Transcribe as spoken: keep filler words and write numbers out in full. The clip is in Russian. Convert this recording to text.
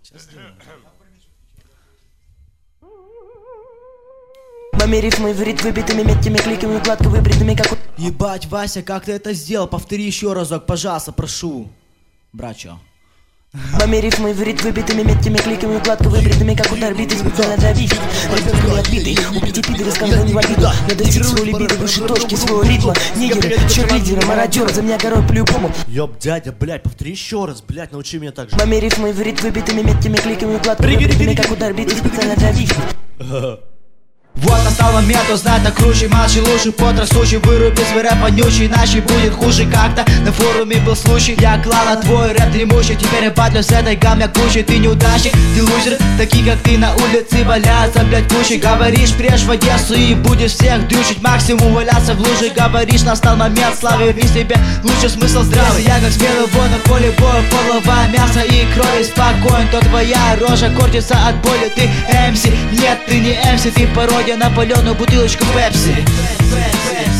Сейчас сделаем. Вами рифмы врит выбитыми меткими кликами, гладко выбритыми, как... Ебать, Вася, как ты это сделал? Повтори еще разок, пожалуйста, прошу. Брачо. Вами рифмы врит выбитыми меткими кликами, гладко выбритыми, как удар биты, специально для визит. Ребенка не отбитый, убить и пидоры, сказал не в обиду. Надо достичь своей либидо, выше точки своего ритма. Нигеры, черлидеры, мародеры, за меня горой по-любому. Ёб, дядя, блядь, повтори еще раз, блядь, научи меня так же. Вами рифмы врит выбитыми меткими кликами, гладко выбритыми, как удар биты, специально для визит. Вот настал момент узнать, так круче, младший, лучший, потрох, случай, выруби свой рэп вонючий, иначе будет хуже. Как-то на форуме был случай, я клал на твой рэп дремучий, теперь я батлю с этой гаммя кучей. Ты неудачник, ты лузер, такие как ты на улице валяются, блядь, кучей. Говоришь, прешь в Одессу и будешь всех дрючить, максимум валяться в луже. Говоришь, настал момент славы, верни себе, лучше смысл здравый. Я как смелый воин на поле боя, подлого мяса и крови спокоен, то твоя рожа корчится от боли. Ты эм си, нет, ты не эм си, ты пародия на паленую бутылочку пепси.